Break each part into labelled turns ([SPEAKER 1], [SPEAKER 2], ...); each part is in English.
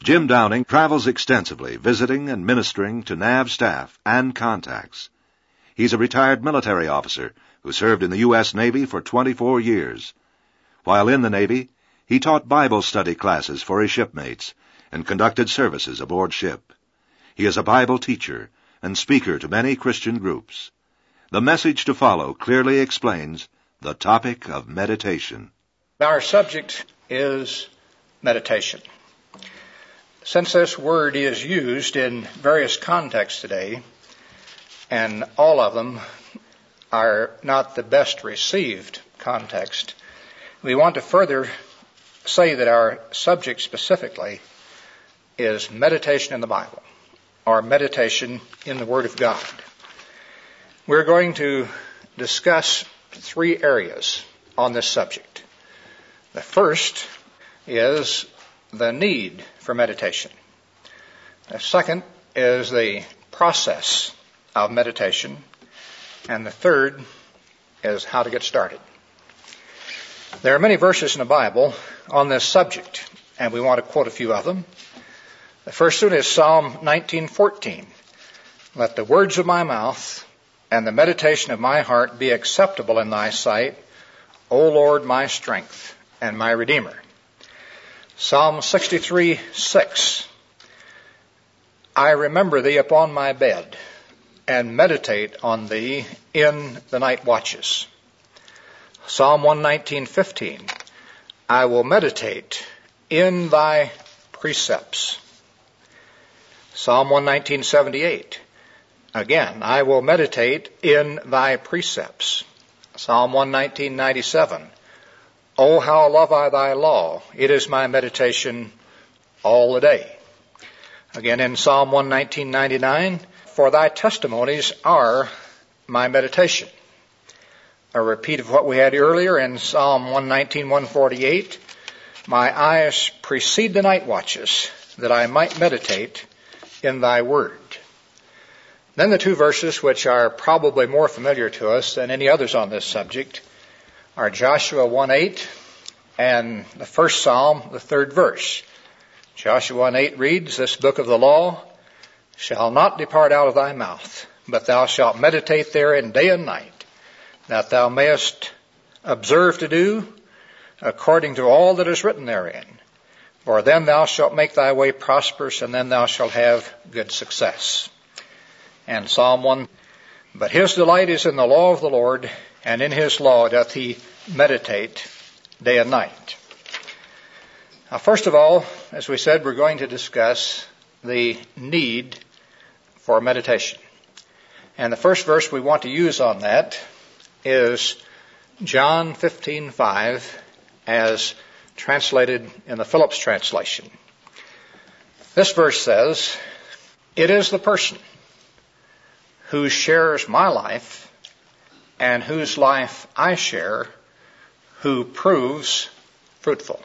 [SPEAKER 1] Jim Downing travels extensively, visiting and ministering to NAV staff and contacts. He's a retired military officer who served in the U.S. Navy for 24 years. While in the Navy, he taught Bible study classes for his shipmates and conducted services aboard ship. He is a Bible teacher and speaker to many Christian groups. The message to follow clearly explains the topic of meditation.
[SPEAKER 2] Our subject is meditation. Since this word is used in various contexts today, and all of them are not the best received context, we want to further say that our subject specifically is meditation in the Bible, or meditation in the Word of God. We're going to discuss 3 areas on this subject. The first is the need for meditation. The second is the process of meditation. And the third is how to get started. There are many verses in the Bible on this subject, and we want to quote a few of them. The first one is Psalm 19:14. Let the words of my mouth and the meditation of my heart be acceptable in thy sight, O Lord, my strength and my Redeemer. Psalm 63:6. I remember thee upon my bed, and meditate on thee in the night watches. Psalm 119:15. I will meditate in thy precepts. Psalm 119:78. Again, I will meditate in thy precepts. Psalm 119:97. Oh, how love I thy law. It is my meditation all the day. Again, in Psalm 119:99, for thy testimonies are my meditation. A repeat of what we had earlier in Psalm 119:148, my eyes precede the night watches, that I might meditate in thy word. Then the 2 verses which are probably more familiar to us than any others on this subject are Joshua 1:8 and the first Psalm, the 3rd verse. Joshua 1:8 reads, this book of the law shall not depart out of thy mouth, but thou shalt meditate therein day and night, that thou mayest observe to do according to all that is written therein. For then thou shalt make thy way prosperous, and then thou shalt have good success. And Psalm 1, but his delight is in the law of the Lord, and in his law doth he meditate day and night. Now, first of all, as we said, we're going to discuss the need for meditation. And the first verse we want to use on that is John 15:5, as translated in the Phillips translation. This verse says, it is the person who shares my life and whose life I share who proves fruitful.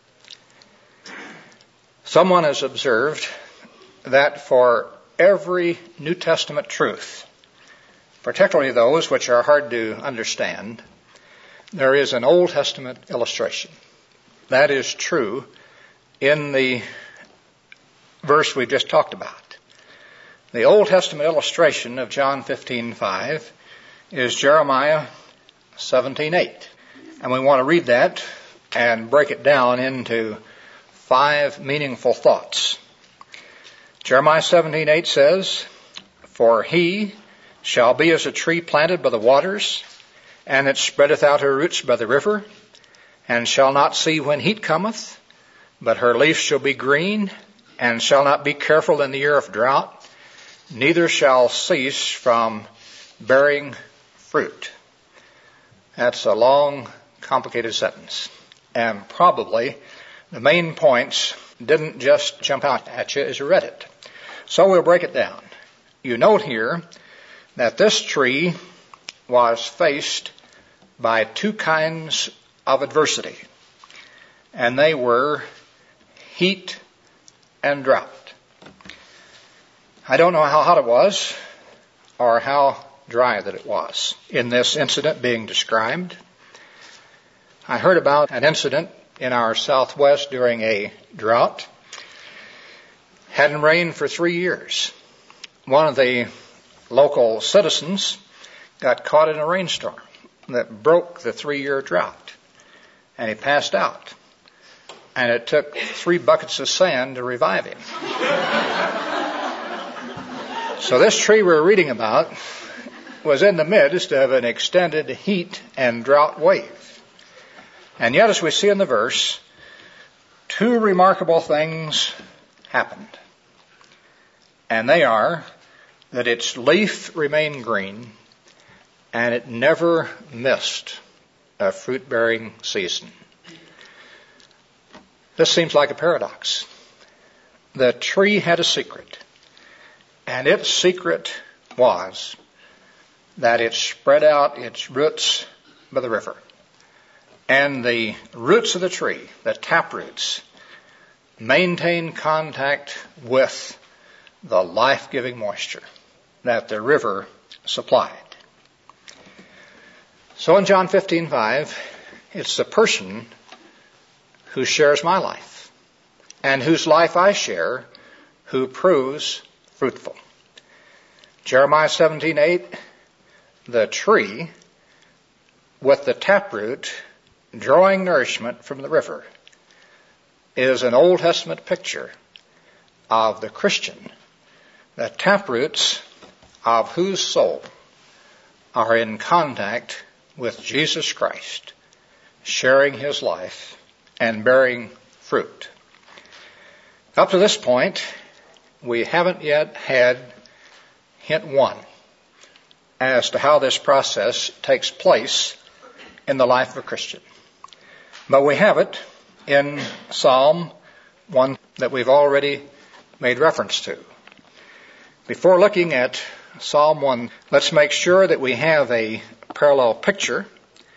[SPEAKER 2] Someone has observed that for every New Testament truth, particularly those which are hard to understand, there is an Old Testament illustration. That is true in the verse we just talked about. The Old Testament illustration of John 15:5 is Jeremiah 17:8. And we want to read that and break it down into 5 meaningful thoughts. Jeremiah 17:8 says, for he shall be as a tree planted by the waters, and it spreadeth out her roots by the river, and shall not see when heat cometh, but her leaf shall be green, and shall not be careful in the year of drought, neither shall cease from bearing fruit. That's a long, complicated sentence. And probably the main points didn't just jump out at you as you read it. So we'll break it down. You note here that this tree was faced by 2 kinds of adversity, and they were heat and drought. I don't know how hot it was or how dry that it was in this incident being described. I heard about an incident in our Southwest during a drought Hadn't rained for 3 years. One of the local citizens got caught in a rainstorm that broke the 3-year drought, and he passed out. And it took 3 buckets of sand to revive him. So this tree we're reading about was in the midst of an extended heat and drought wave. And yet, as we see in the verse, 2 remarkable things happened. And they are that its leaf remained green and it never missed a fruit-bearing season. This seems like a paradox. The tree had a secret, and its secret was that it spread out its roots by the river. And the roots of the tree, the tap roots, maintained contact with the life-giving moisture that the river supplied. So in John 15:5, it's the person who shares my life and whose life I share who proves fruitful. Jeremiah 17:8, the tree with the taproot drawing nourishment from the river is an Old Testament picture of the Christian, the taproots of whose soul are in contact with Jesus Christ, sharing his life and bearing fruit. Up to this point, we haven't yet had hint 1 as to how this process takes place in the life of a Christian. But we have it in Psalm 1 that we've already made reference to. Before looking at Psalm 1, let's make sure that we have a parallel picture.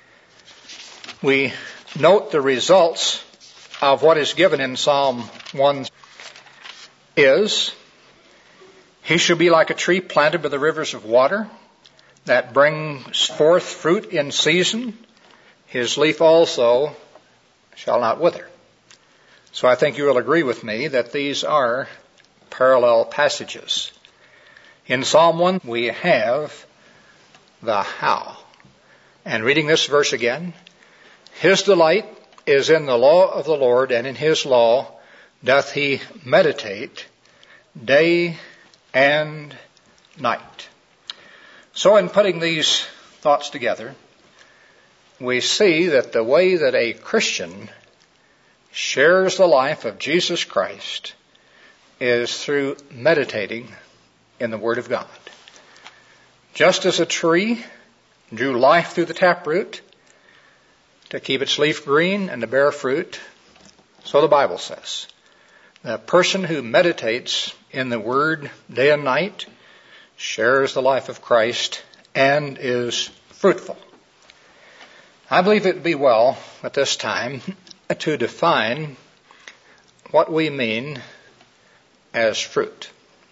[SPEAKER 2] We note the results of what is given in Psalm 1 is, he shall be like a tree planted by the rivers of water that brings forth fruit in season. His leaf also shall not wither. So I think you will agree with me that these are parallel passages. In Psalm 1, we have the how. And reading this verse again, his delight is in the law of the Lord, and in his law doth he meditate day and night. So in putting these thoughts together, we see that the way that a Christian shares the life of Jesus Christ is through meditating in the Word of God. Just as a tree drew life through the taproot to keep its leaf green and to bear fruit, so the Bible says, the person who meditates in the Word day and night shares the life of Christ and is fruitful. I believe it would be well at this time to define what we mean as fruit.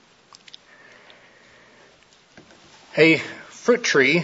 [SPEAKER 2] A fruit tree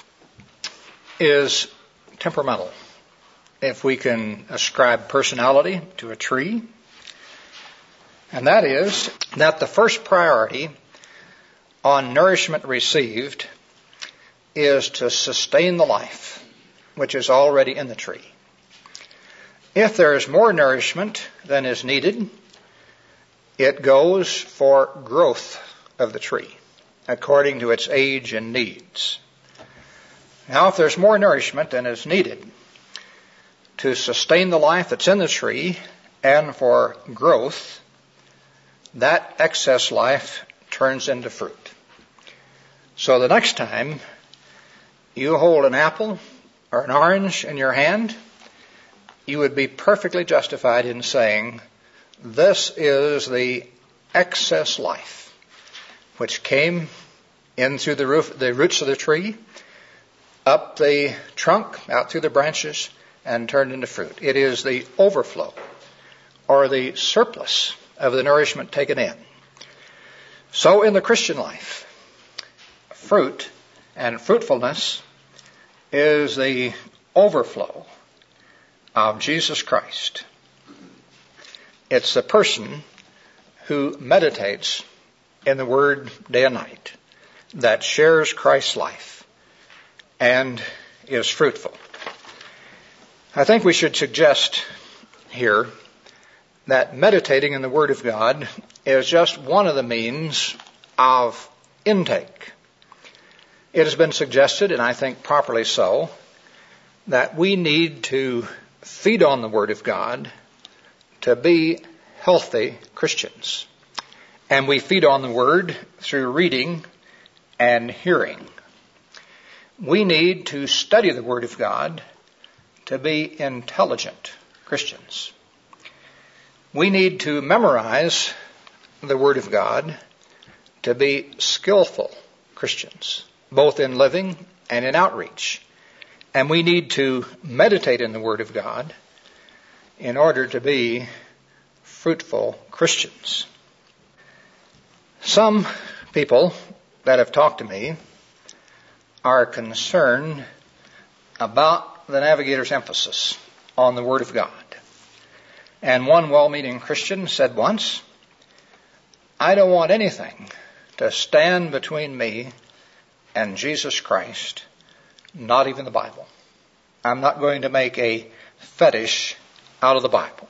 [SPEAKER 2] is temperamental. If we can ascribe personality to a tree, and that is that the first priority on nourishment received is to sustain the life which is already in the tree. If there is more nourishment than is needed, it goes for growth of the tree according to its age and needs. Now, if there's more nourishment than is needed to sustain the life that's in the tree and for growth, that excess life turns into fruit. So the next time you hold an apple or an orange in your hand, you would be perfectly justified in saying, this is the excess life which came in through the roots of the tree, up the trunk, out through the branches, and turned into fruit. It is the overflow or the surplus of the nourishment taken in. So in the Christian life, fruit and fruitfulness is the overflow of Jesus Christ. It's the person who meditates in the Word day and night, that shares Christ's life, and is fruitful. I think we should suggest here that meditating in the Word of God is just one of the means of intake. It has been suggested, and I think properly so, that we need to feed on the Word of God to be healthy Christians. And we feed on the Word through reading and hearing. We need to study the Word of God to be intelligent Christians. We need to memorize the Word of God to be skillful Christians, both in living and in outreach. And we need to meditate in the Word of God in order to be fruitful Christians. Some people that have talked to me are concerned about the Navigator's emphasis on the Word of God. And one well-meaning Christian said once, "I don't want anything to stand between me and Jesus Christ, not even the Bible. I'm not going to make a fetish out of the Bible."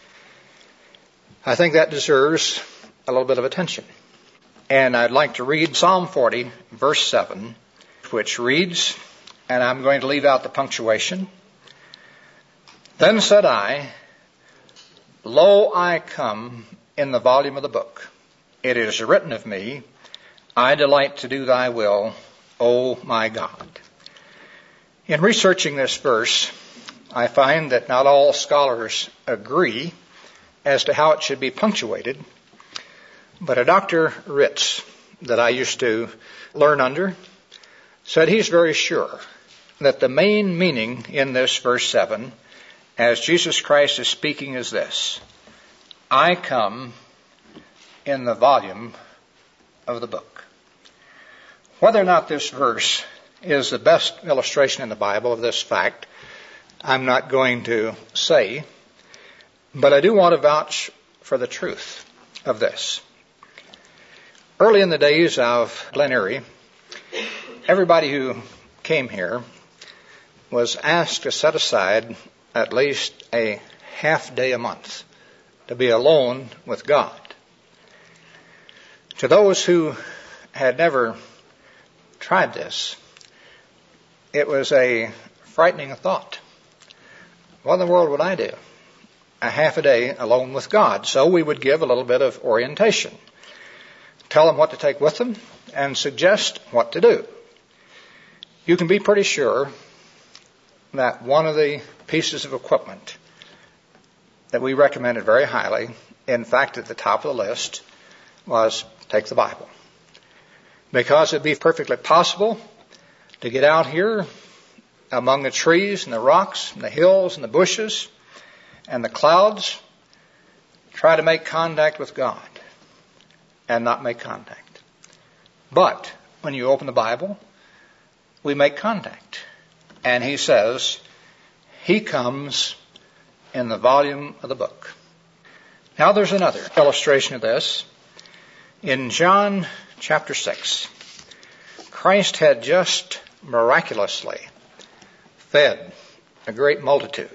[SPEAKER 2] I think that deserves a little bit of attention. And I'd like to read Psalm 40, verse 7, which reads, and I'm going to leave out the punctuation, "Then said I, Lo, I come in the volume of the book. It is written of me, I delight to do thy will, O my God." In researching this verse, I find that not all scholars agree as to how it should be punctuated, but a Dr. Ritz that I used to learn under said he's very sure that the main meaning in this verse 7, as Jesus Christ is speaking, is this: I come in the volume of the book. Whether or not this verse is the best illustration in the Bible of this fact, I'm not going to say, but I do want to vouch for the truth of this. Early in the days of Glen Erie, everybody who came here was asked to set aside at least a half day a month to be alone with God. To those who had never tried this, it was a frightening thought. What in the world would I do? A half a day alone with God. So we would give a little bit of orientation, tell them what to take with them, and suggest what to do. You can be pretty sure that one of the pieces of equipment that we recommended very highly, in fact at the top of the list, was take the Bible. Because it'd be perfectly possible to get out here among the trees and the rocks and the hills and the bushes and the clouds, try to make contact with God and not make contact. But when you open the Bible, we make contact. And he says, he comes in the volume of the book. Now there's another illustration of this. In John chapter 6, Christ had just miraculously fed a great multitude.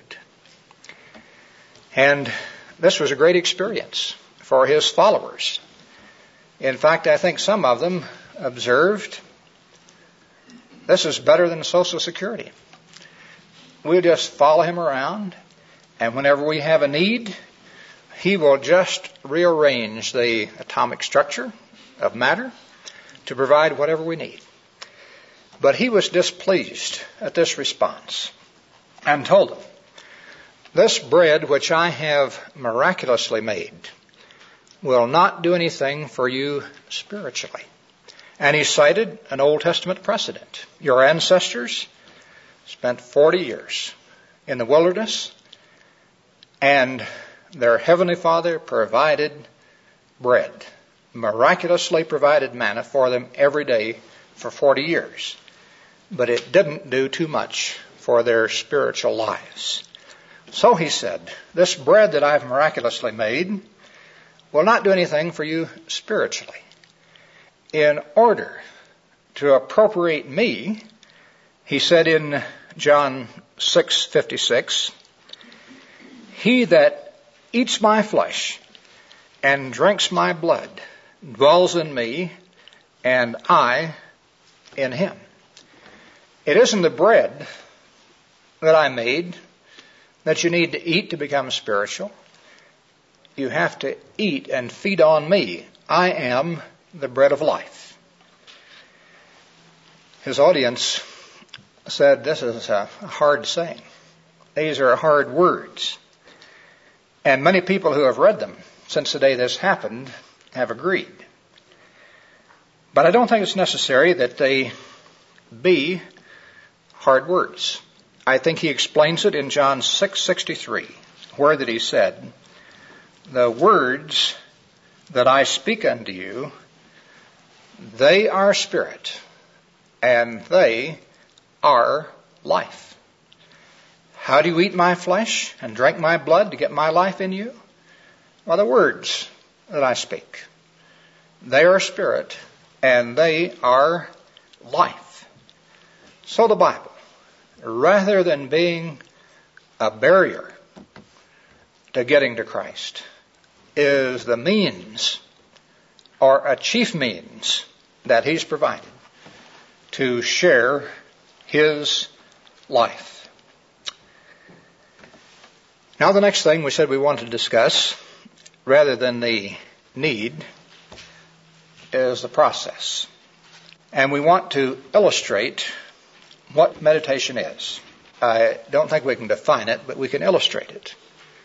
[SPEAKER 2] And this was a great experience for his followers. In fact, I think some of them observed, this is better than Social Security. We'll just follow him around, and whenever we have a need, he will just rearrange the atomic structure of matter to provide whatever we need. But he was displeased at this response and told them, this bread which I have miraculously made will not do anything for you spiritually. And he cited an Old Testament precedent. Your ancestors spent 40 years in the wilderness, and their heavenly Father provided bread, miraculously provided manna for them every day for 40 years. But it didn't do too much for their spiritual lives. So he said, this bread that I've miraculously made will not do anything for you spiritually. In order to appropriate me, he said in John 6:56, he that eats my flesh and drinks my blood dwells in me, and I in him. It isn't the bread that I made that you need to eat to become spiritual. You have to eat and feed on me. I am the bread of life. His audience said, this is a hard saying. These are hard words. And many people who have read them since the day this happened have agreed. But I don't think it's necessary that they be hard words. I think he explains it in John 6:63, where that he said, the words that I speak unto you, they are spirit, and they are life. How do you eat my flesh and drink my blood to get my life in you? Well, the words that I speak, they are spirit, and they are life. So the Bible, rather than being a barrier to getting to Christ, is the means, or a chief means, that he's provided to share his life. Now the next thing we said we wanted to discuss, rather than the need, is the process. And we want to illustrate what meditation is. I don't think we can define it, but we can illustrate it.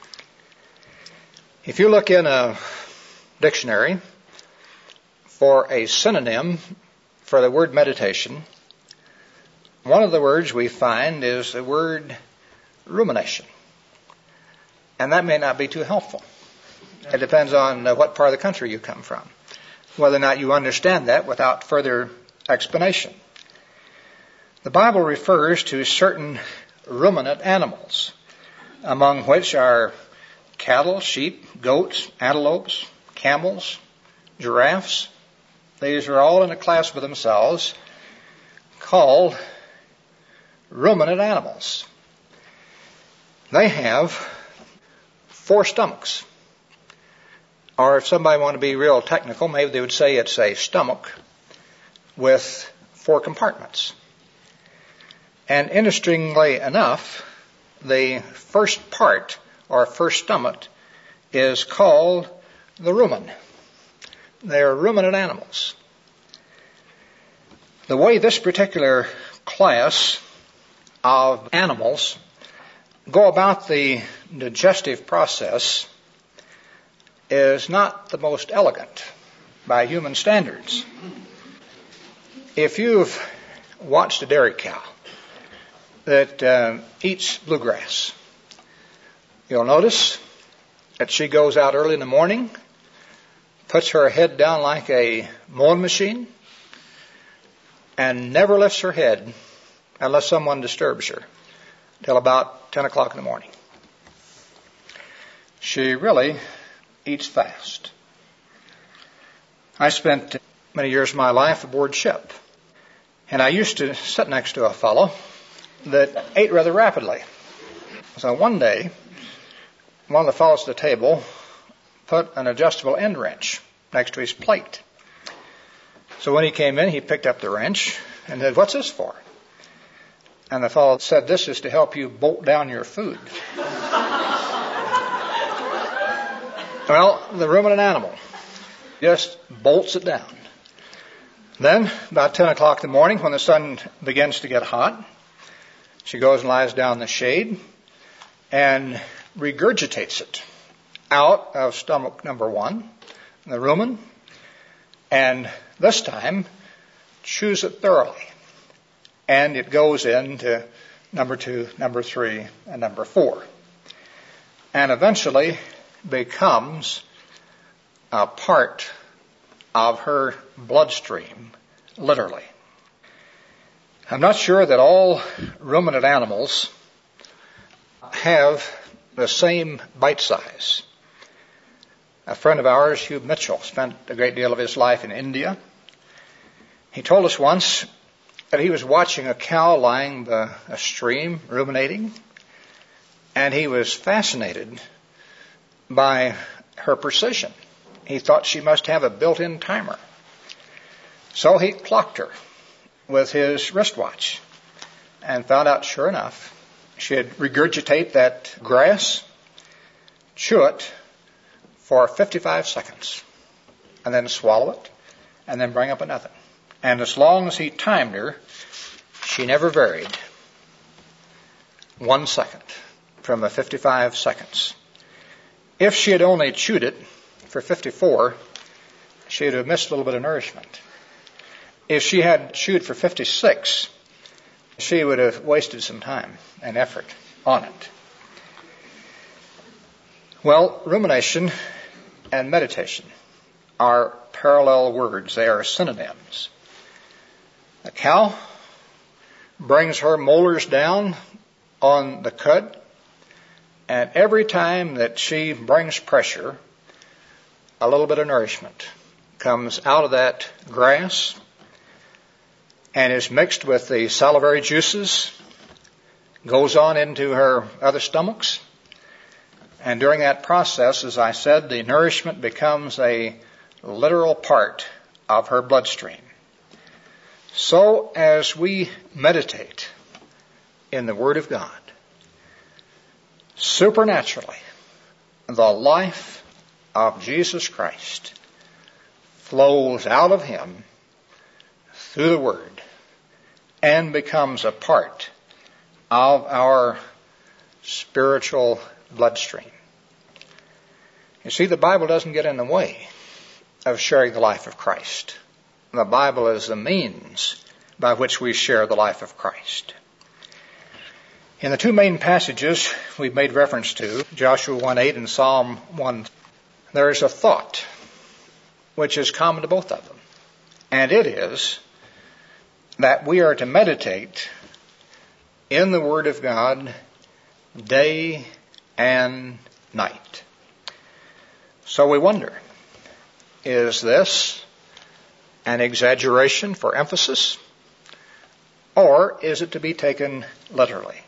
[SPEAKER 2] If you look in a dictionary for a synonym for the word meditation, one of the words we find is the word rumination. And that may not be too helpful. It depends on what part of the country you come from, whether or not you understand that without further explanation. The Bible refers to certain ruminant animals, among which are cattle, sheep, goats, antelopes, camels, giraffes. These are all in a class for themselves called ruminant animals. They have 4 stomachs. Or if somebody wanted to be real technical, maybe they would say it's a stomach with 4 compartments. And interestingly enough, the first part, or first stomach, is called the rumen. They are ruminant animals. The way this particular class of animals go about the digestive process is not the most elegant by human standards. If you've watched a dairy cow that eats bluegrass, you'll notice that she goes out early in the morning, puts her head down like a mowing machine, and never lifts her head unless someone disturbs her till about 10 o'clock in the morning. She really eats fast. I spent many years of my life aboard ship, and I used to sit next to a fellow that ate rather rapidly. So one day, one of the fellows at the table put an adjustable end wrench next to his plate. So when he came in, he picked up the wrench and said, "What's this for?" And the fellow said, "This is to help you bolt down your food." Well, the ruminant animal just bolts it down. Then, about 10 o'clock in the morning, when the sun begins to get hot, she goes and lies down in the shade and regurgitates it out of stomach number 1, the rumen, and this time chews it thoroughly. And it goes into number 2, number 3, and number 4. And eventually becomes a part of her bloodstream, literally. I'm not sure that all ruminant animals have the same bite size. A friend of ours, Hugh Mitchell, spent a great deal of his life in India. He told us once that he was watching a cow lying by a stream, ruminating, and he was fascinated by her precision. He thought she must have a built-in timer. So he clocked her with his wristwatch and found out, sure enough, she'd regurgitate that grass, chew it for 55 seconds, and then swallow it, and then bring up another. And as long as he timed her, she never varied 1 second from the 55 seconds. If she had only chewed it for 54, she would have missed a little bit of nourishment. If she had chewed for 56, she would have wasted some time and effort on it. Well, rumination and meditation are parallel words. They are synonyms. A cow brings her molars down on the cud, and every time that she brings pressure, a little bit of nourishment comes out of that grass and is mixed with the salivary juices, goes on into her other stomachs. And during that process, as I said, the nourishment becomes a literal part of her bloodstream. So as we meditate in the Word of God, supernaturally, the life of Jesus Christ flows out of Him through the Word and becomes a part of our spiritual bloodstream. You see, the Bible doesn't get in the way of sharing the life of Christ. The Bible is the means by which we share the life of Christ. In the two main passages we've made reference to, Joshua 1:8 and Psalm 1, there is a thought which is common to both of them. And it is that we are to meditate in the Word of God day and night. So we wonder, is this an exaggeration for emphasis, or is it to be taken literally?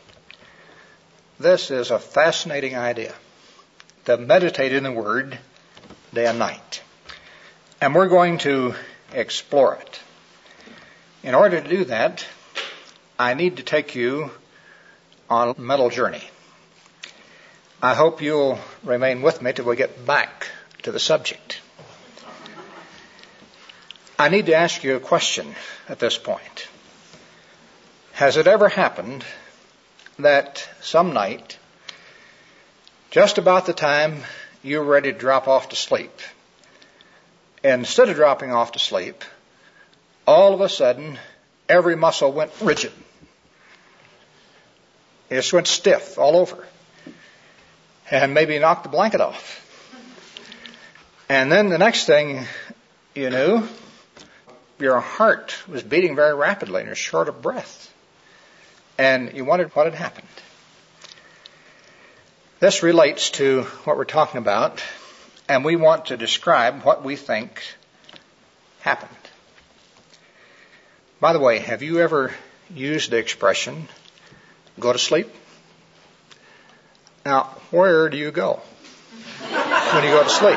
[SPEAKER 2] This is a fascinating idea, to meditate in the Word day and night. And we're going to explore it. In order to do that, I need to take you on a mental journey. I hope you'll remain with me till we get back to the subject. I need to ask you a question at this point. Has it ever happened that some night, just about the time you're ready to drop off to sleep, instead of dropping off to sleep, all of a sudden, every muscle went rigid. It just went stiff all over. And maybe knocked the blanket off. And then the next thing you knew, your heart was beating very rapidly and you're short of breath. And you wondered what had happened. This relates to what we're talking about, and we want to describe what we think happened. By the way, have you ever used the expression, go to sleep? Now, where do you go when you go to sleep?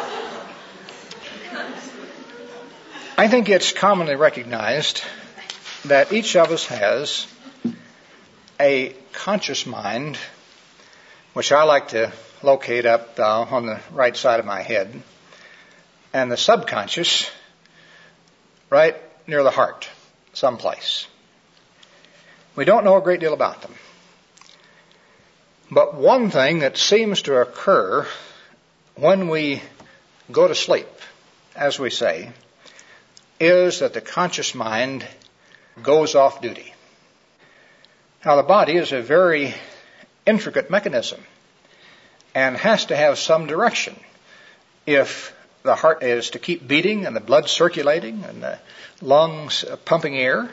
[SPEAKER 2] I think it's commonly recognized that each of us has a conscious mind, which I like to locate up on the right side of my head, and the subconscious right near the heart, someplace. We don't know a great deal about them. But one thing that seems to occur when we go to sleep, as we say, is that the conscious mind goes off duty. Now, the body is a very intricate mechanism and has to have some direction if the heart is to keep beating and the blood circulating and the lungs pumping air.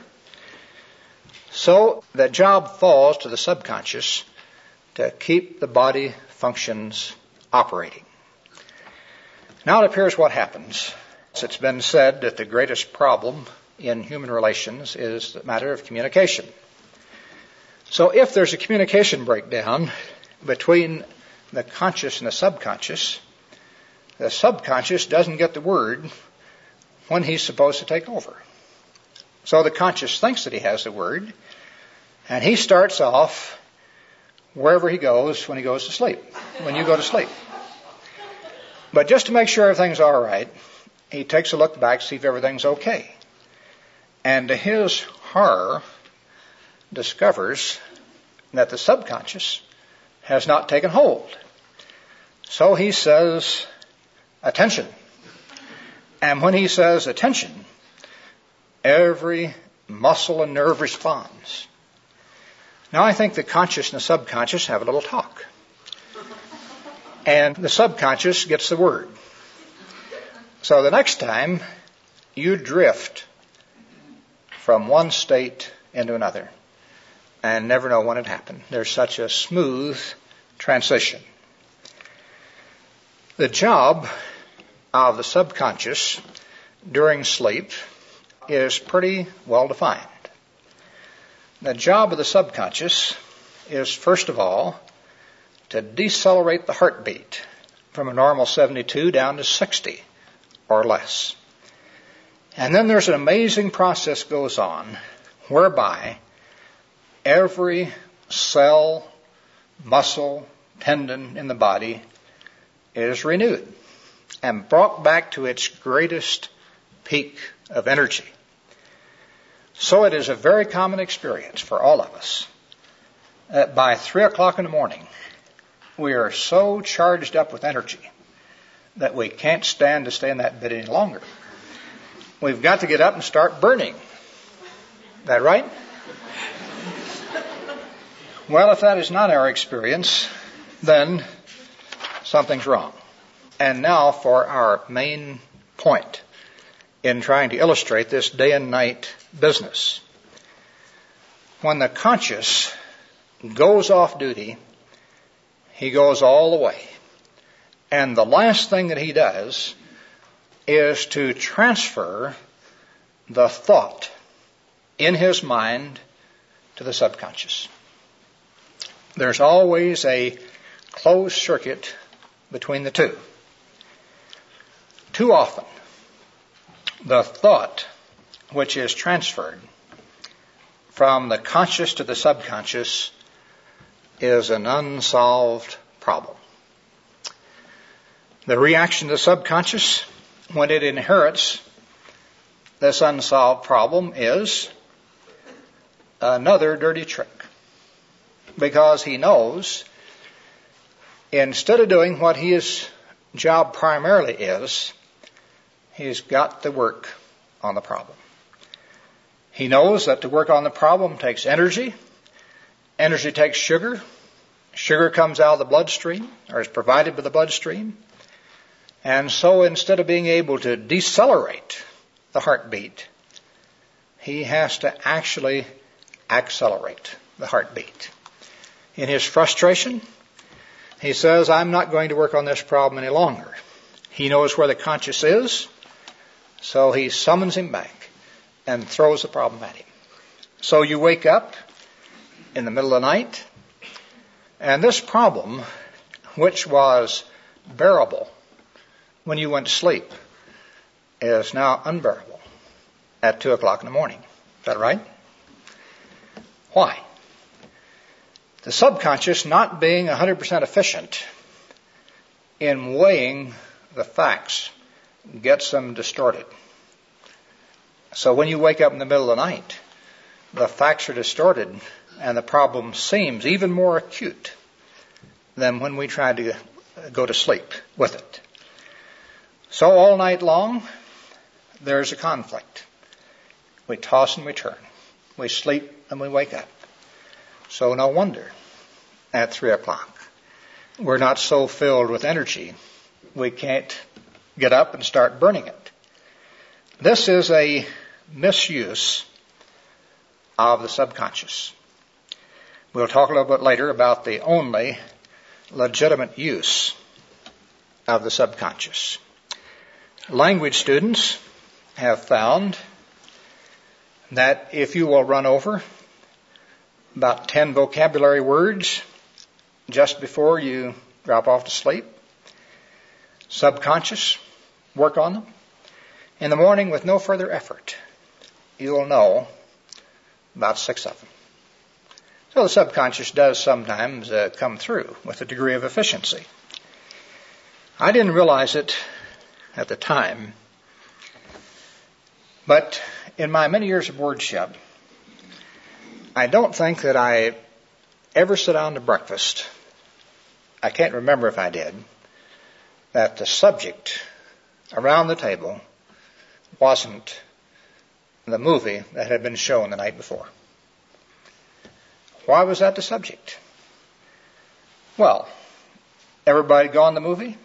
[SPEAKER 2] So the job falls to the subconscious to keep the body functions operating. Now it appears what happens. It's been said that the greatest problem in human relations is the matter of communication. So if there's a communication breakdown between the conscious and the subconscious doesn't get the word when he's supposed to take over. So the conscious thinks that he has the word, and he starts off wherever he goes when he goes to sleep, when you go to sleep. But just to make sure everything's all right, he takes a look back to see if everything's okay. And to his horror, discovers that the subconscious has not taken hold. So he says, attention. And when he says attention, every muscle and nerve responds. Now I think the conscious and the subconscious have a little talk. And the subconscious gets the word. So the next time you drift from one state into another and never know when it happened, there's such a smooth transition. The job of the subconscious during sleep is pretty well defined. The job of the subconscious is, first of all, to decelerate the heartbeat from a normal 72 down to 60 or less. And then there's an amazing process goes on whereby every cell, muscle, tendon in the body is renewed and brought back to its greatest peak of energy. So it is a very common experience for all of us that by 3 o'clock in the morning, we are so charged up with energy that we can't stand to stay in that bed any longer. We've got to get up and start burning. Is that right? Well, if that is not our experience, then something's wrong. And now for our main point in trying to illustrate this day and night business. When the conscious goes off duty, he goes all the way. And the last thing that he does is to transfer the thought in his mind to the subconscious. There's always a closed circuit between the two. Too often, the thought which is transferred from the conscious to the subconscious is an unsolved problem. The reaction to the subconscious when it inherits this unsolved problem is another dirty trick. Because he knows instead of doing what his job primarily is, he's got to work on the problem. He knows that to work on the problem takes energy. Energy takes sugar. Sugar comes out of the bloodstream, or is provided by the bloodstream. And so instead of being able to decelerate the heartbeat, he has to actually accelerate the heartbeat. In his frustration, he says, I'm not going to work on this problem any longer. He knows where the conscious is, so he summons him back and throws the problem at him. So you wake up in the middle of the night, and this problem, which was bearable when you went to sleep, is now unbearable at 2 o'clock in the morning. Is that right? Why? The subconscious not being 100% efficient in weighing the facts gets them distorted. So when you wake up in the middle of the night, the facts are distorted and the problem seems even more acute than when we try to go to sleep with it. So all night long, there's a conflict. We toss and we turn. We sleep and we wake up. So no wonder at 3 o'clock we're not so filled with energy we can't get up and start burning it. This is a misuse of the subconscious. We'll talk a little bit later about the only legitimate use of the subconscious. Language students have found that if you will run over about 10 vocabulary words just before you drop off to sleep, subconscious, work on them, in the morning with no further effort, you will know about 6 of them. So the subconscious does sometimes come through with a degree of efficiency. I didn't realize it at the time, but in my many years of wardship, I don't think that I ever sat down to breakfast, I can't remember if I did, that the subject around the table wasn't the movie that had been shown the night before. Why was that the subject? Well, everybody gone the movie,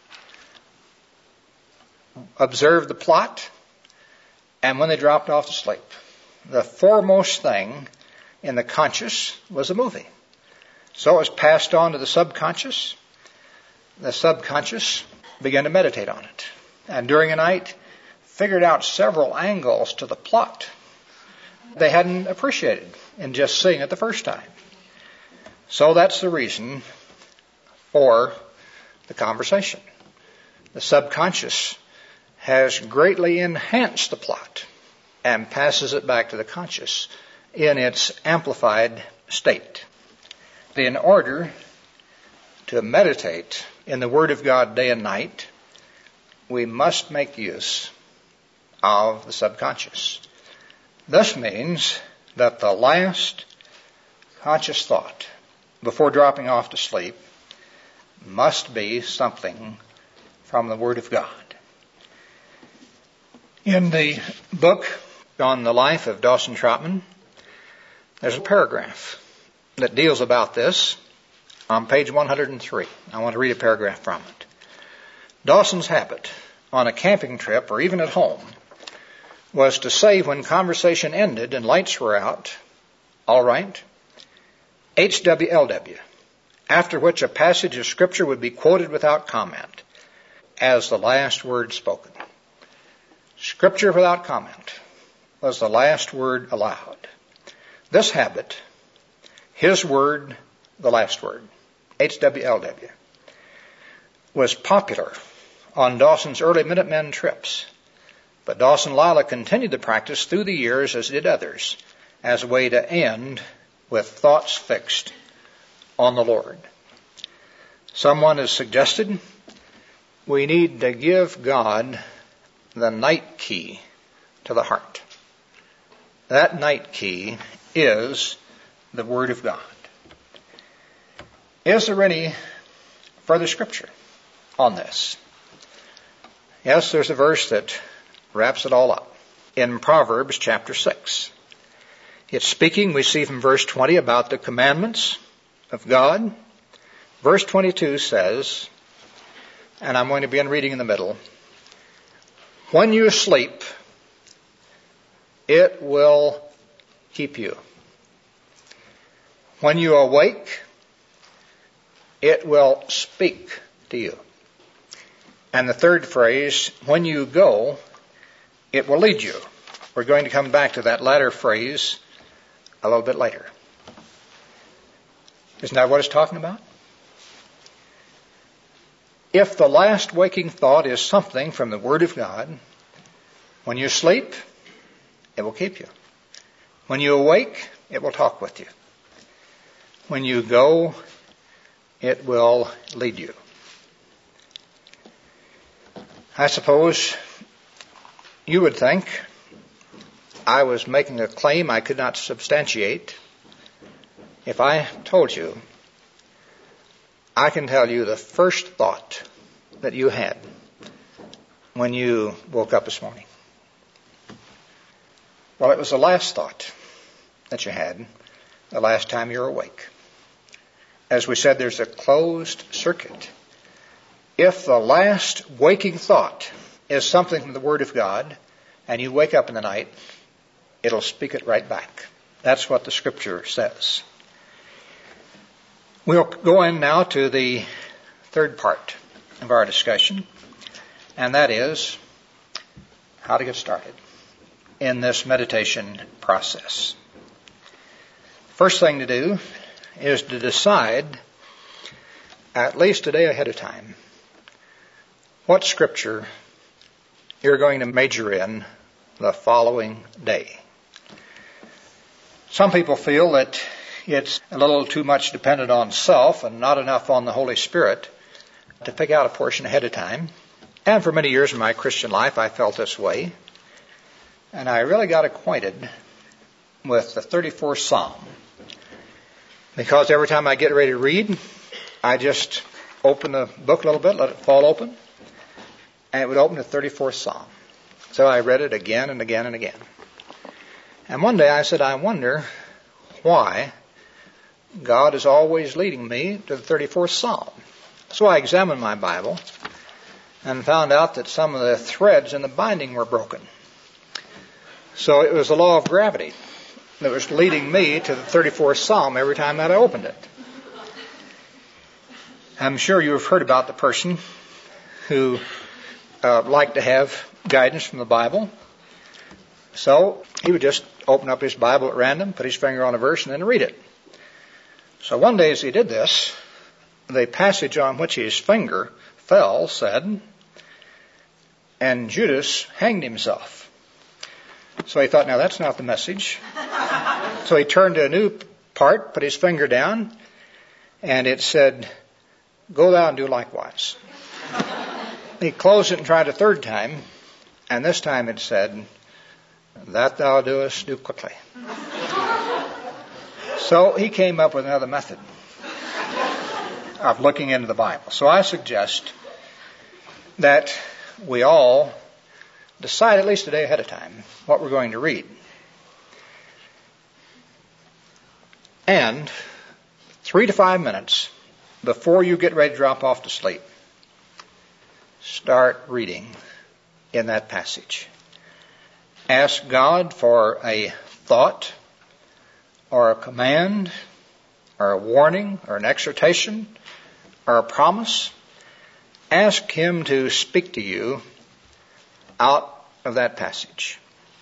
[SPEAKER 2] observed the plot, and when they dropped off to sleep, the foremost thing in the conscious was a movie. So it was passed on to the subconscious. The subconscious began to meditate on it. And during the night, figured out several angles to the plot they hadn't appreciated in just seeing it the first time. So that's the reason for the conversation. The subconscious has greatly enhanced the plot and passes it back to the conscious in its amplified state. In order to meditate in the Word of God day and night, we must make use of the subconscious. This means that the last conscious thought before dropping off to sleep must be something from the Word of God. In the book on the life of Dawson Trotman, there's a paragraph that deals about this on page 103. I want to read a paragraph from it. Dawson's habit on a camping trip or even at home was to say when conversation ended and lights were out, "All right, HWLW," after which a passage of Scripture would be quoted without comment as the last word spoken. Scripture without comment was the last word allowed. This habit, his word, the last word, HWLW, was popular on Dawson's early Minutemen trips. But Dawson Lila continued the practice through the years, as did others, as a way to end with thoughts fixed on the Lord. Someone has suggested we need to give God the night key to the heart. That night key is the Word of God. Is there any further Scripture on this? Yes, there's a verse that wraps it all up. In Proverbs chapter 6. It's speaking, we see from verse 20, about the commandments of God. Verse 22 says, and I'm going to begin reading in the middle, "When you sleep, it will keep you. When you awake, it will speak to you." And the third phrase, "When you go, it will lead you." We're going to come back to that latter phrase a little bit later. Isn't that what it's talking about? If the last waking thought is something from the Word of God, when you sleep, it will keep you. When you awake, it will talk with you. When you go, it will lead you. I suppose you would think I was making a claim I could not substantiate if I told you I can tell you the first thought that you had when you woke up this morning. Well, it was the last thought that you had the last time you were awake. As we said, there's a closed circuit. If the last waking thought is something from the Word of God, and you wake up in the night, it'll speak it right back. That's what the Scripture says. We'll go in now to the third part of our discussion, and that is how to get started in this meditation process. First thing to do is to decide, at least a day ahead of time, what scripture you're going to major in the following day. Some people feel that it's a little too much dependent on self and not enough on the Holy Spirit to pick out a portion ahead of time. And for many years in my Christian life, I felt this way. And I really got acquainted with the 34th Psalm. Because every time I get ready to read, I just open the book a little bit, let it fall open, and it would open the 34th Psalm. So I read it again and again and again. And one day I said, I wonder why God is always leading me to the 34th Psalm. So I examined my Bible and found out that some of the threads in the binding were broken. So it was the law of gravity that was leading me to the 34th Psalm every time that I opened it. I'm sure you have heard about the person who liked to have guidance from the Bible. So he would just open up his Bible at random, put his finger on a verse, and then read it. So one day as he did this, the passage on which his finger fell said, "And Judas hanged himself." So he thought, now that's not the message. So he turned to a new part, put his finger down, and it said, "Go thou and do likewise." He closed it and tried a third time, and this time it said, "That thou doest, do quickly." So he came up with another method of looking into the Bible. So I suggest that we all decide at least a day ahead of time what we're going to read. And 3 to 5 minutes before you get ready to drop off to sleep, start reading in that passage. Ask God for a thought or a command or a warning or an exhortation or a promise. Ask Him to speak to you out of that passage.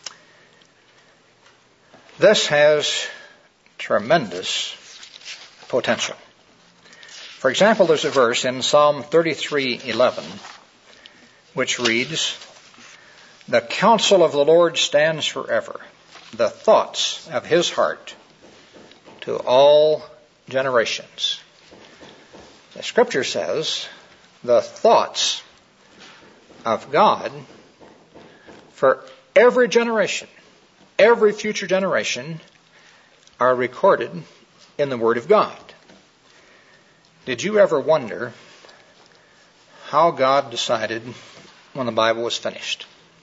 [SPEAKER 2] This has tremendous potential. For example, there's a verse in Psalm 33:11 which reads, "The counsel of the Lord stands forever, the thoughts of His heart to all generations." The Scripture says the thoughts of God for every generation, every future generation, are recorded in the Word of God. Did you ever wonder how God decided when the Bible was finished?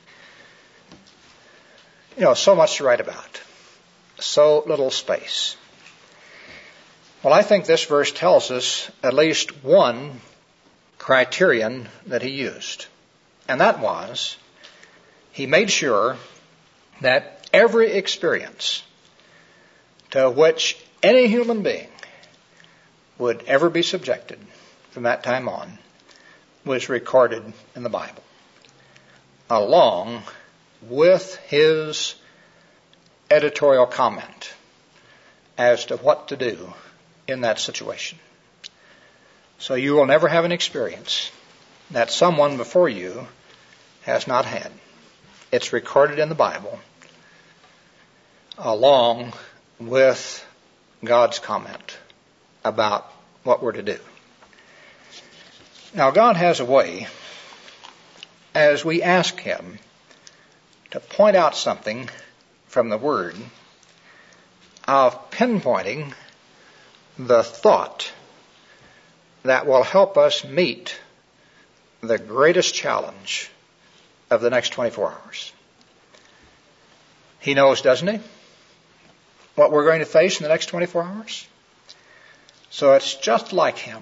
[SPEAKER 2] So much to write about, so little space. Well, I think this verse tells us at least one criterion that He used. And that was, He made sure that every experience to which any human being would ever be subjected from that time on was recorded in the Bible, along with His editorial comment as to what to do in that situation. So you will never have an experience that someone before you has not had. It's recorded in the Bible along with God's comment about what we're to do. Now, God has a way, as we ask Him to point out something from the Word, of pinpointing the thought that will help us meet the greatest challenge of the next 24 hours. He knows, doesn't He, what we're going to face in the next 24 hours? So it's just like Him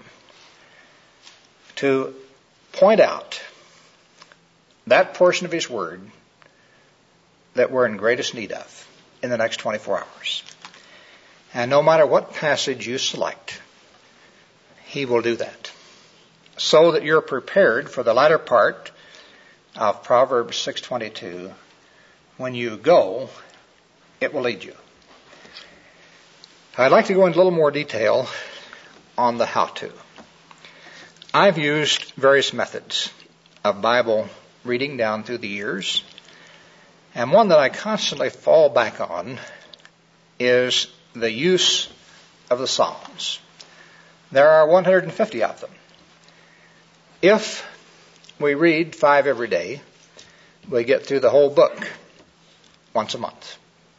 [SPEAKER 2] to point out that portion of His Word that we're in greatest need of in the next 24 hours. And no matter what passage you select, He will do that, so that you're prepared for the latter part of Proverbs 6:22, when you go, it will lead you. I'd like to go into a little more detail on the how-to. I've used various methods of Bible reading down through the years, and one that I constantly fall back on is the use of the Psalms. There are 150 of them. If we read 5 every day, we get through the whole book once a month.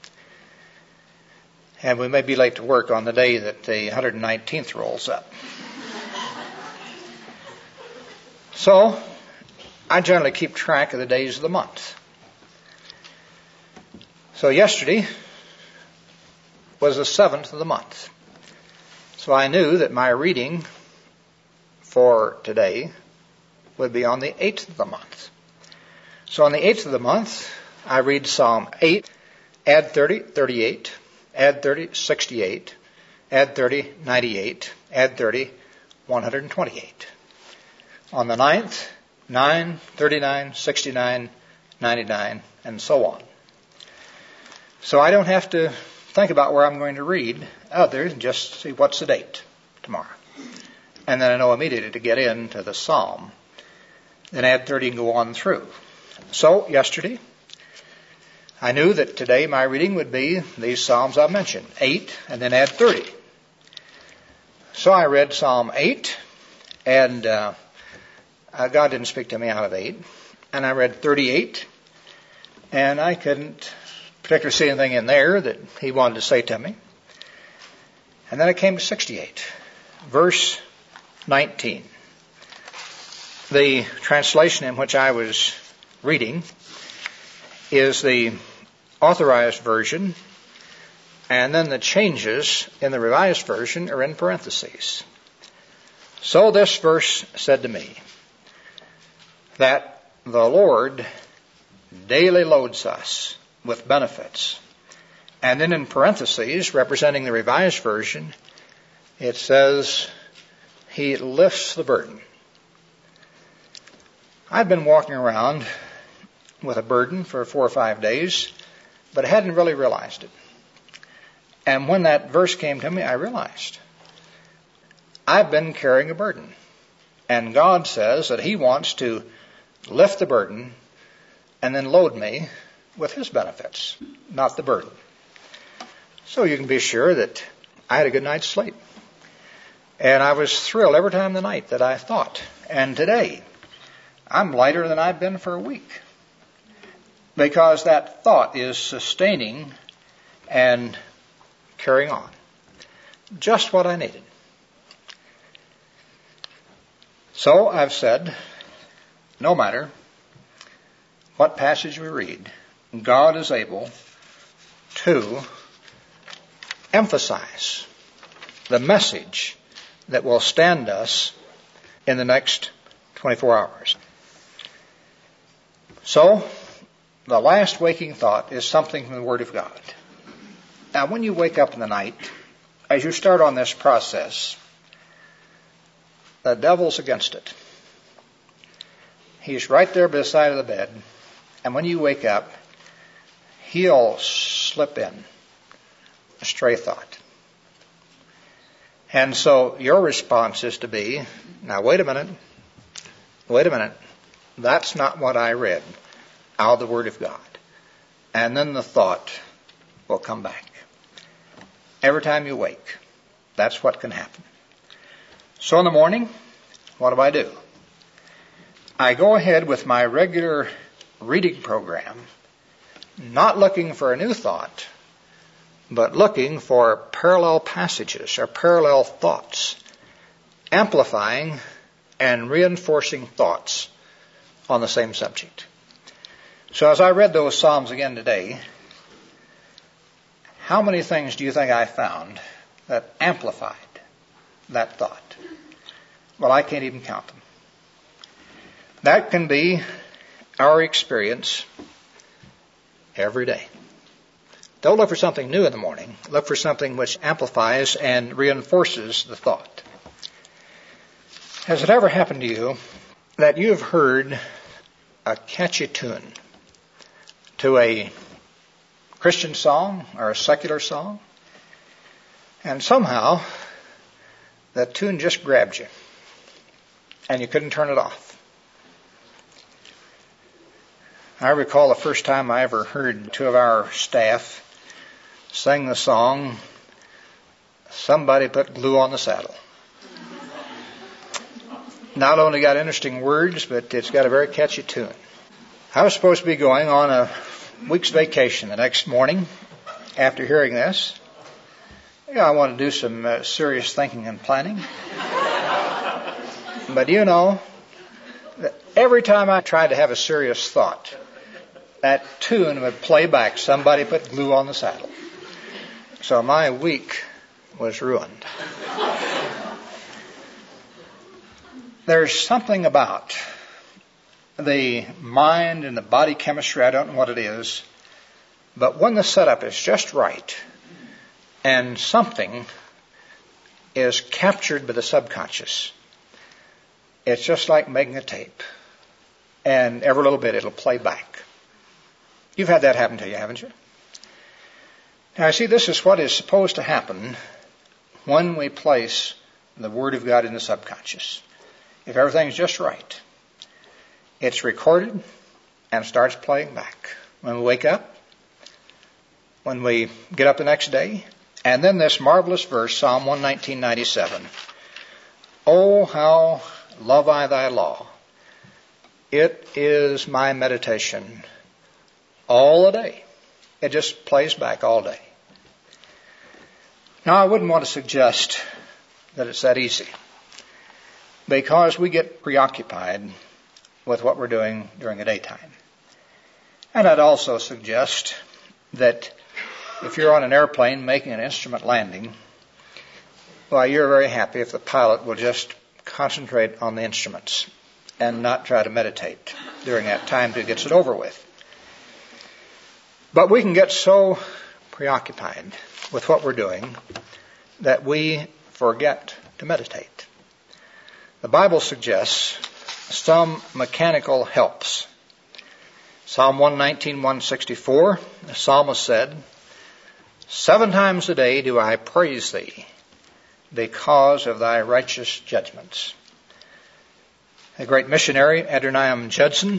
[SPEAKER 2] And we may be late to work on the day that the 119th rolls up. So, I generally keep track of the days of the month. So yesterday was the 7th of the month. So I knew that my reading for today would be on the 8th of the month. So on the 8th of the month, I read Psalm 8, add 30, 38, add 30, 68, add 30, 98, add 30, 128. On the 9th, 9, 39, 69, 99, and so on. So I don't have to think about where I'm going to read others, just see what's the date tomorrow. And then I know immediately to get into the psalm. Then add 30 and go on through. So yesterday, I knew that today my reading would be these psalms I mentioned, 8 and then add 30. So I read Psalm 8, and God didn't speak to me out of 8. And I read 38, and I couldn't particularly see anything in there that he wanted to say to me. And then I came to 68, verse 19. The translation in which I was reading is the Authorized Version, and then the changes in the Revised Version are in parentheses. So this verse said to me that the Lord daily loads us with benefits. And then in parentheses, representing the Revised Version, it says, He lifts the burden. I've been walking around with a burden for 4 or 5 days, but I hadn't really realized it. And when that verse came to me, I realized I've been carrying a burden. And God says that He wants to lift the burden and then load me with His benefits, not the burden. So you can be sure that I had a good night's sleep. And I was thrilled every time of the night that I thought. And today, I'm lighter than I've been for a week. Because that thought is sustaining and carrying on. Just what I needed. So I've said, no matter what passage we read, God is able to emphasize the message that will stand us in the next 24 hours. So, the last waking thought is something from the Word of God. Now, when you wake up in the night, as you start on this process, the devil's against it. He's right there by the side of the bed, and when you wake up, he'll slip in a stray thought. And so your response is to be, now wait a minute, that's not what I read out of the Word of God. And then the thought will come back. Every time you wake, that's what can happen. So in the morning, what do? I go ahead with my regular reading program, not looking for a new thought, but looking for parallel passages or parallel thoughts, amplifying and reinforcing thoughts on the same subject. So as I read those Psalms again today, how many things do you think I found that amplified that thought? Well, I can't even count them. That can be our experience every day. Don't look for something new in the morning. Look for something which amplifies and reinforces the thought. Has it ever happened to you that you've heard a catchy tune to a Christian song or a secular song, and somehow that tune just grabbed you, and you couldn't turn it off. I recall the first time I ever heard two of our staff sing the song, "Somebody Put Glue on the Saddle." Not only got interesting words, but it's got a very catchy tune. I was supposed to be going on a week's vacation the next morning after hearing this. I want to do some serious thinking and planning. But you know, every time I tried to have a serious thought, that tune would play back, "Somebody Put Glue on the Saddle." So my week was ruined. There's something about the mind and the body chemistry, I don't know what it is, but when the setup is just right and something is captured by the subconscious, it's just like making a tape. And every little bit it'll play back. You've had that happen to you, haven't you? Now, see, this is what is supposed to happen when we place the Word of God in the subconscious. If everything's just right, it's recorded and starts playing back. When we wake up, when we get up the next day, and then this marvelous verse, Psalm 119:97. "Oh, how love I thy law. It is my meditation all the day." It just plays back all day. Now, I wouldn't want to suggest that it's that easy, because we get preoccupied with what we're doing during the daytime. And I'd also suggest that if you're on an airplane making an instrument landing, well, you're very happy if the pilot will just concentrate on the instruments and not try to meditate during that time till he gets it over with. But we can get so preoccupied with what we're doing that we forget to meditate. The Bible suggests some mechanical helps. Psalm 119:164, the psalmist said, "7 times a day do I praise thee because of thy righteous judgments." A great missionary, Adoniram Judson,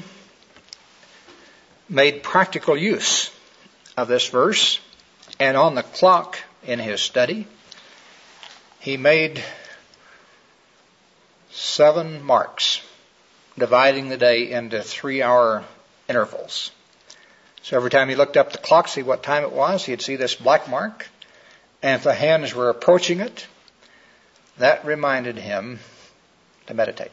[SPEAKER 2] made practical use of this verse, and on the clock in his study, he made 7 marks, dividing the day into 3-hour intervals. So every time he looked up the clock, see what time it was, he'd see this black mark, and if the hands were approaching it, that reminded him to meditate.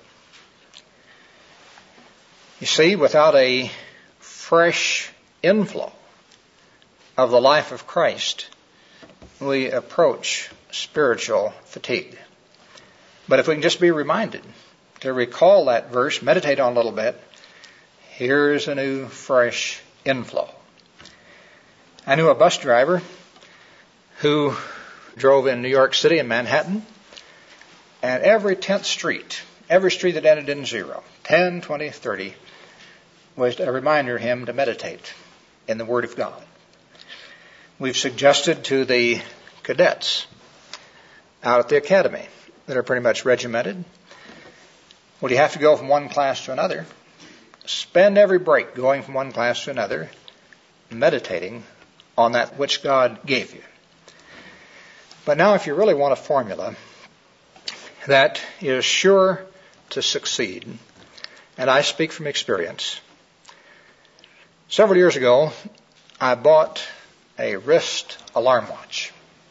[SPEAKER 2] You see, without a fresh inflow of the life of Christ, we approach spiritual fatigue. But if we can just be reminded to recall that verse, meditate on it a little bit, here's a new, fresh inflow. I knew a bus driver who drove in New York City and Manhattan, and every 10th street, every street that ended in 0, 10, 20, 30, was a reminder to him to meditate in the Word of God. We've suggested to the cadets out at the academy that are pretty much regimented, well, you have to go from one class to another. Spend every break going from one class to another, meditating on that which God gave you. But now, if you really want a formula that is sure to succeed, and I speak from experience, several years ago, I bought a wrist alarm watch.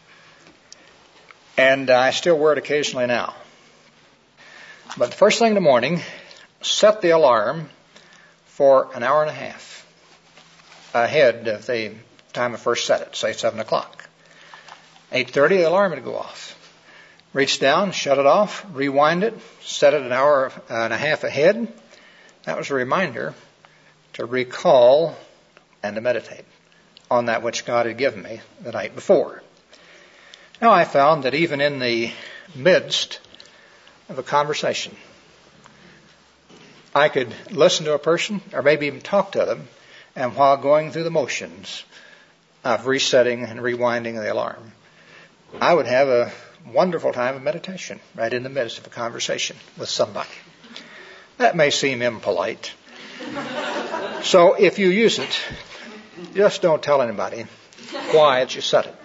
[SPEAKER 2] And I still wear it occasionally now. But the first thing in the morning, set the alarm for an hour and a half ahead of the time I first set it, say 7 o'clock. 8:30, the alarm would go off. Reach down, shut it off, rewind it, set it an hour and a half ahead. That was a reminder to recall and to meditate on that which God had given me the night before. Now, I found that even in the midst of a conversation, I could listen to a person or maybe even talk to them, and while going through the motions of resetting and rewinding the alarm, I would have a wonderful time of meditation right in the midst of a conversation with somebody. That may seem impolite. So if you use it, just don't tell anybody why you said it.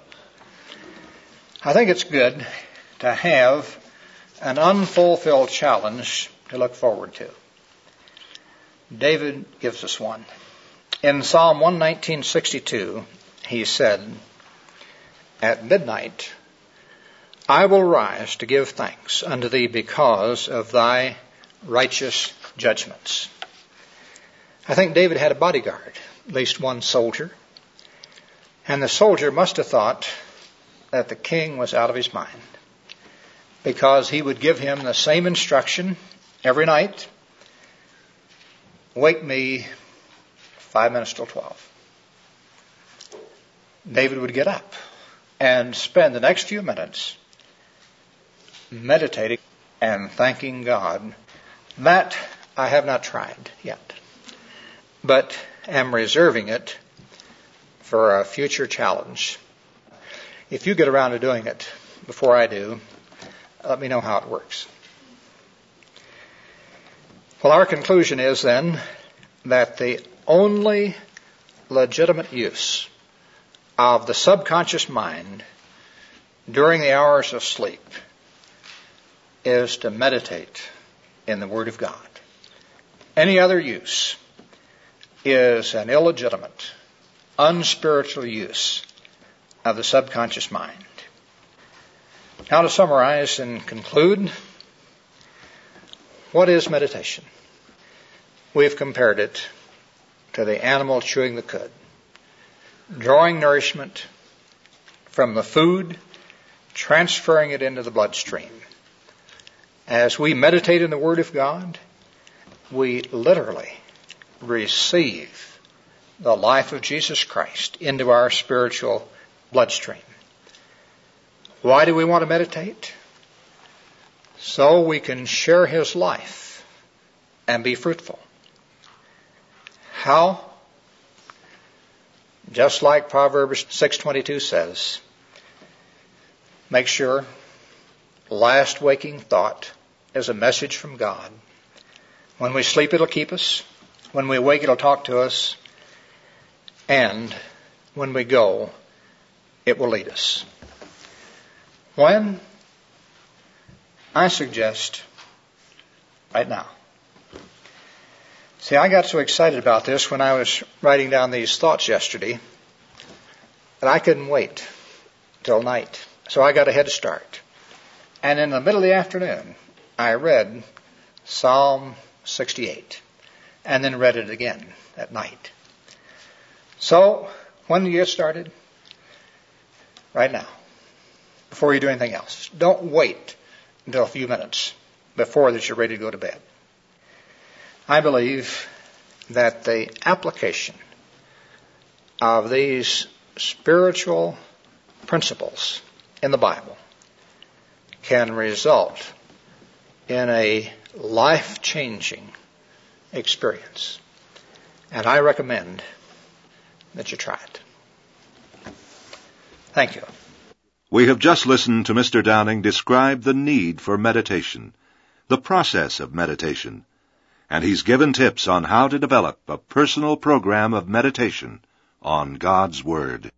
[SPEAKER 2] I think it's good to have an unfulfilled challenge to look forward to. David gives us one. In Psalm 119:62, he said, "At midnight I will rise to give thanks unto thee because of thy righteous judgments." I think David had a bodyguard, at least one soldier, and the soldier must have thought that the king was out of his mind, because he would give him the same instruction every night: wake me 5 minutes till 12. David would get up and spend the next few minutes meditating and thanking God. That I have not tried yet, but am reserving it for a future challenge. If you get around to doing it before I do, let me know how it works. Well, our conclusion is then that the only legitimate use of the subconscious mind during the hours of sleep is to meditate in the Word of God. Any other use is an illegitimate, unspiritual use of the subconscious mind. Now, to summarize and conclude, what is meditation? We've compared it to the animal chewing the cud, drawing nourishment from the food, transferring it into the bloodstream. As we meditate in the Word of God, we literally receive the life of Jesus Christ into our spiritual bloodstream. Why do we want to meditate? So we can share His life and be fruitful. How? Just like Proverbs 6:22 says, make sure last waking thought is a message from God. When we sleep, it'll keep us. When we wake, it'll talk to us. And when we go, it will lead us. When? I suggest right now. See, I got so excited about this when I was writing down these thoughts yesterday that I couldn't wait till night. So I got a head start. And in the middle of the afternoon, I read Psalm 68 and then read it again at night. So when do you get started? Right now, before you do anything else. Don't wait until a few minutes before that you're ready to go to bed. I believe that the application of these spiritual principles in the Bible can result in a life-changing experience. And I recommend that you try it. Thank you.
[SPEAKER 1] We have just listened to Mr. Downing describe the need for meditation, the process of meditation, and he's given tips on how to develop a personal program of meditation on God's Word.